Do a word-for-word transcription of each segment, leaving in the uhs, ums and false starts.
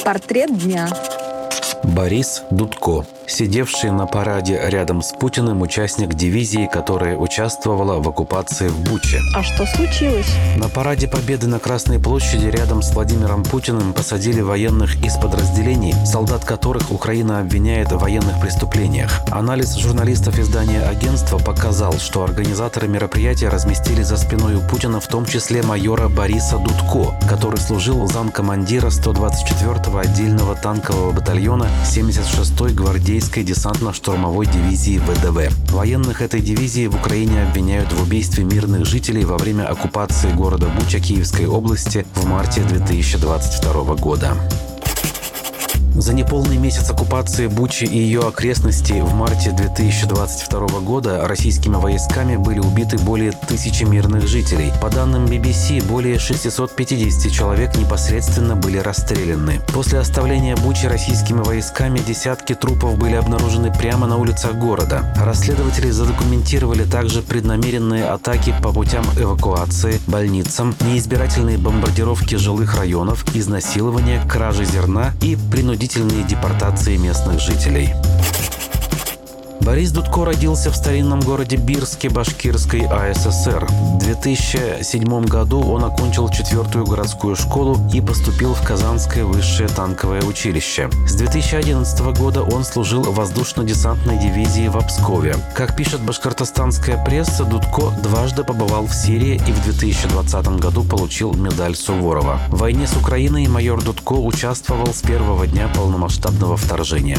Портрет дня. Борис Дудко, сидевший на параде рядом с Путиным участник дивизии, которая участвовала в оккупации в Буче. А что случилось? На параде Победы на Красной площади рядом с Владимиром Путиным посадили военных из подразделений, солдат которых Украина обвиняет в военных преступлениях. Анализ журналистов издания «Агентство» показал, что организаторы мероприятия разместили за спиной у Путина в том числе майора Бориса Дудко, который служил замкомандира сто двадцать четвёртого отдельного танкового батальона семьдесят шестой гвардейской десантно-штурмовой дивизии ВДВ. Военных этой дивизии в Украине обвиняют в убийстве мирных жителей во время оккупации города Буча Киевской области в марте две тысячи двадцать второго года. За неполный месяц оккупации Бучи и ее окрестностей в марте две тысячи двадцать второго года российскими войсками были убиты более тысячи мирных жителей. По данным би би си, более шестисот пятидесяти человек непосредственно были расстреляны. После оставления Бучи российскими войсками десятки трупов были обнаружены прямо на улицах города. Расследователи задокументировали также преднамеренные атаки по путям эвакуации, больницам, неизбирательные бомбардировки жилых районов, изнасилования, кражи зерна и принудительные депортации местных жителей. Борис Дудко родился в старинном городе Бирске Башкирской а эс эс эр. В две тысячи седьмом году он окончил четвертую городскую школу и поступил в Казанское высшее танковое училище. С две тысячи одиннадцатого года он служил в воздушно-десантной дивизии в Пскове. Как пишет башкортостанская пресса, Дудко дважды побывал в Сирии и в две тысячи двадцатом году получил медаль Суворова. В войне с Украиной майор Дудко участвовал с первого дня полномасштабного вторжения.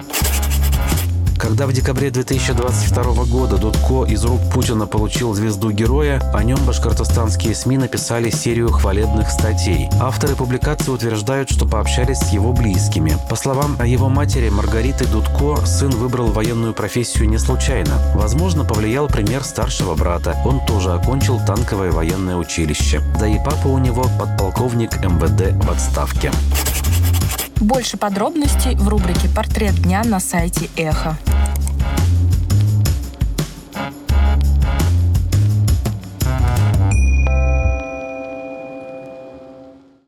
Когда в декабре две тысячи двадцать второго года Дудко из рук Путина получил звезду Героя, о нем башкортостанские СМИ написали серию хвалебных статей. Авторы публикации утверждают, что пообщались с его близкими. По словам его матери Маргариты Дудко, сын выбрал военную профессию не случайно. Возможно, повлиял пример старшего брата. Он тоже окончил танковое военное училище. Да и папа у него подполковник эм вэ дэ в отставке. Больше подробностей в рубрике «Портрет дня» на сайте Эхо.